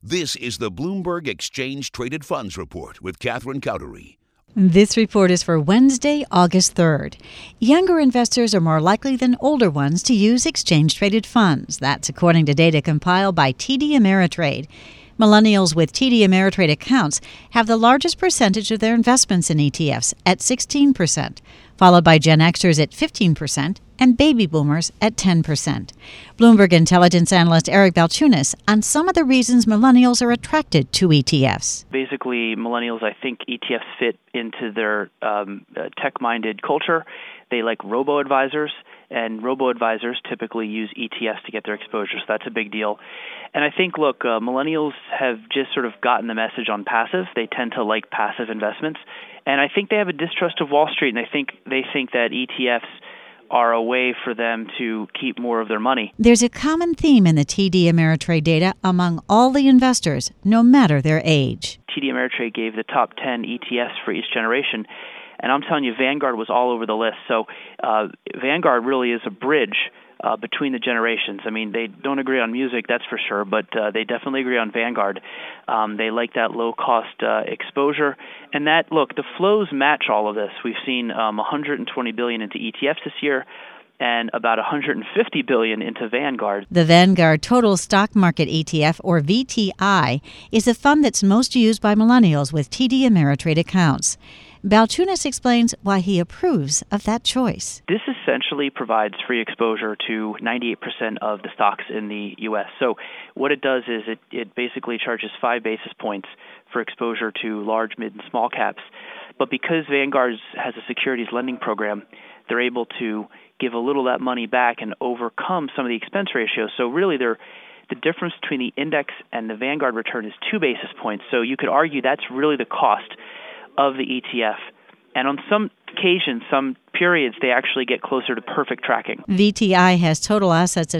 This is the Bloomberg Exchange Traded Funds Report with Catherine Cowdery. This report is for Wednesday, August 3rd. Younger investors are more likely than older ones to use exchange-traded funds. That's according to data compiled by TD Ameritrade. Millennials with TD Ameritrade accounts have the largest percentage of their investments in ETFs at 16%, followed by Gen Xers at 15% and baby boomers at 10%. Bloomberg intelligence analyst Eric Balchunas on some of the reasons millennials are attracted to ETFs. Basically, millennials, I think ETFs fit into their tech-minded culture. They like robo-advisors, and robo-advisors typically use ETFs to get their exposure, so that's a big deal. And I think, millennials have just sort of gotten the message on passive. They tend to like passive investments. And I think they have a distrust of Wall Street, and they think that ETFs are a way for them to keep more of their money. There's a common theme in the TD Ameritrade data among all the investors, no matter their age. TD Ameritrade gave the top 10 ETFs for each generation, and I'm telling you, Vanguard was all over the list. So Vanguard really is a bridge between the generations. I mean, they don't agree on music, that's for sure, but they definitely agree on Vanguard. They like that low-cost exposure. And the flows match all of this. We've seen $120 billion into ETFs this year and about $150 billion into Vanguard. The Vanguard Total Stock Market ETF, or VTI, is a fund that's most used by millennials with TD Ameritrade accounts. Balchunas explains why he approves of that choice. This essentially provides free exposure to 98% of the stocks in the U.S. So what it does is it basically charges 5 basis points for exposure to large, mid, and small caps. But because Vanguard has a securities lending program, they're able to give a little of that money back and overcome some of the expense ratios. So really the difference between the index and the Vanguard return is 2 basis points. So you could argue that's really the cost of the ETF. And on some occasions, some periods, they actually get closer to perfect tracking. VTI has total assets of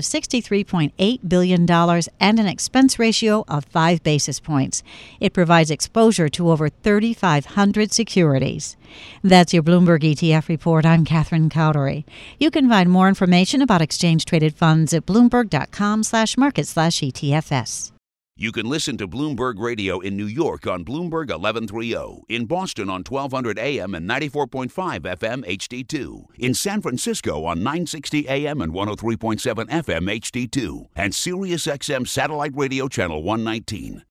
$63.8 billion and an expense ratio of 5 basis points. It provides exposure to over 3,500 securities. That's your Bloomberg ETF report. I'm Catherine Cowdery. You can find more information about exchange-traded funds at bloomberg.com/market/ETFs. You can listen to Bloomberg Radio in New York on Bloomberg 1130, in Boston on 1200 AM and 94.5 FM HD2, in San Francisco on 960 AM and 103.7 FM HD2, and SiriusXM Satellite Radio Channel 119.